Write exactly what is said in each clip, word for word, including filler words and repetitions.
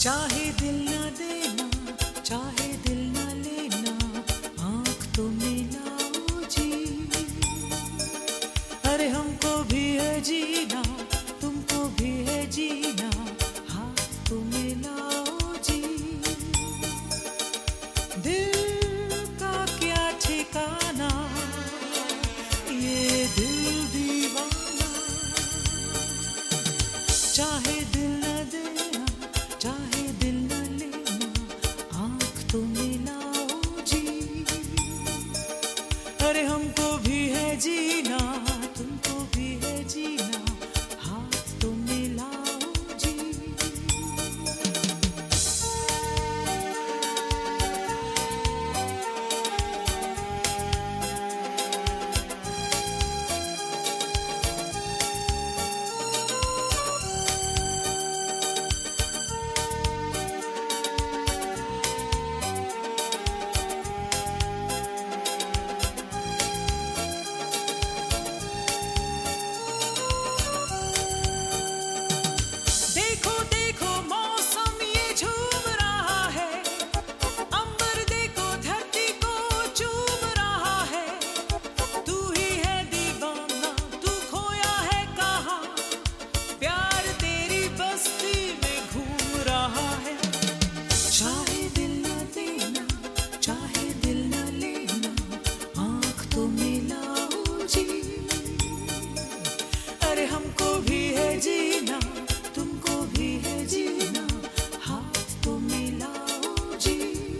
चाहे दिल न देना, चाहे दिल न लेना, आँख तो मिलाओ जी। अरे हमको भी है जीना, तुमको भी है जीना, हाथ तो मिलाओ जी। दिल का क्या ठिकाना, ये दिल दीवाना। चाहे दिल न देना, चाहे दिल न लेना, आँख तो मिलाओ जी। अरे हमको भी है जीना, तुमको भी है जीना, हाथ तो मिलाओ जी। हमको भी है जीना, तुमको भी है जीना, हाथ तो मिलाओ जी।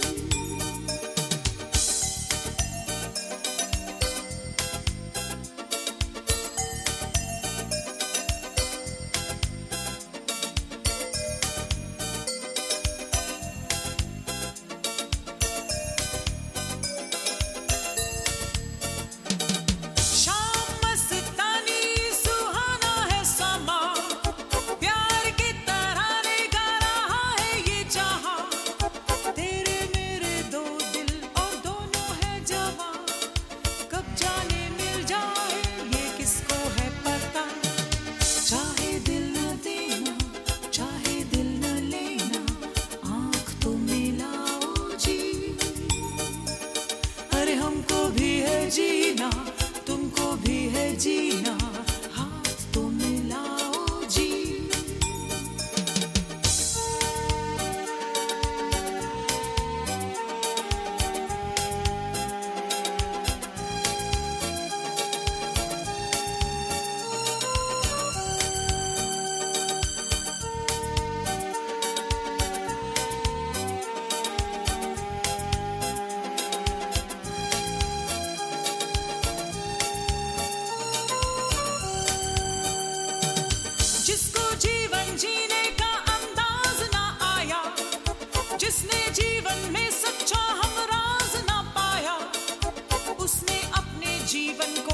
हमको भी है जीना, तुमको भी है जीना, हाथ तो मिलाओ जी। जिसने जीवन में सच्चा हमराज ना पाया, उसने अपने जीवन को